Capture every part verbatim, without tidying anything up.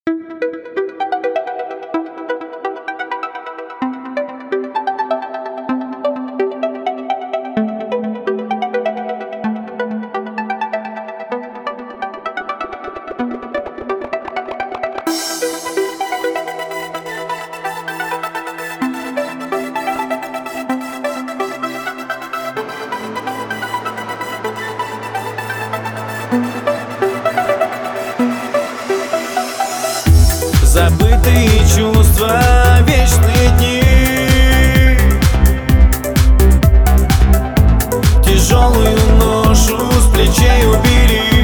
Забытые чувства, вечные дни, тяжелую ношу с плечей убери.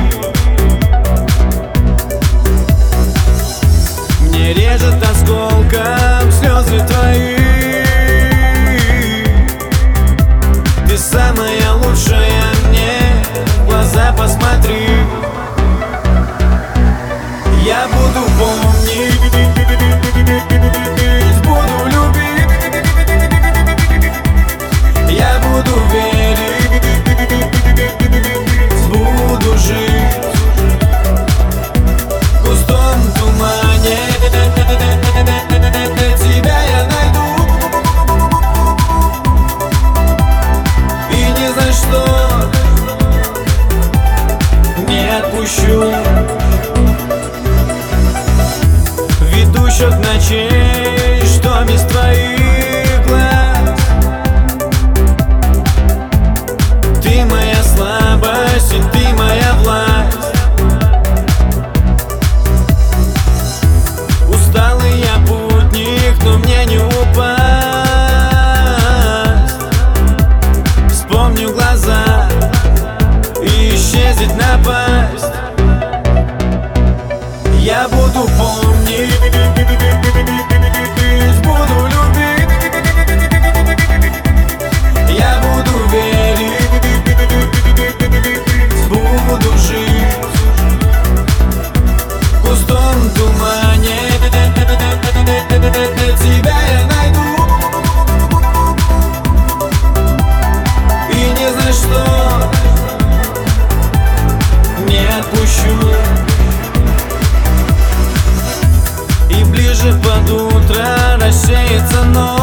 Мне режет осколком слезы твои. Ты самая лучшая, мне в глаза посмотри. Я буду помнить, буду любить, я буду верить, буду жить в густом тумане. Тебя я найду и ни за что не отпущу. Счет ночей, что без твоих глаз. Ты моя слабость, и ты моя власть. Усталый я путник, но мне не упасть. Вспомню глаза и исчезнет напасть. Я буду помнить, буду любить, я буду верить, буду жить в густом тумане. Тебя я найду и ни за что не отпущу. Ближе под утро рассеется ночь.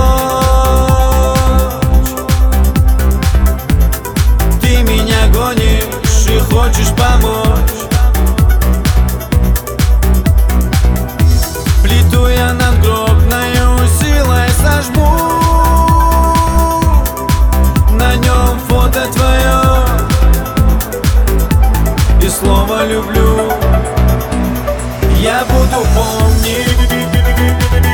Ты меня гонишь и хочешь помочь. Плиту я надгробною силой сожму. На нем фото твое и слово люблю. Я буду помнить,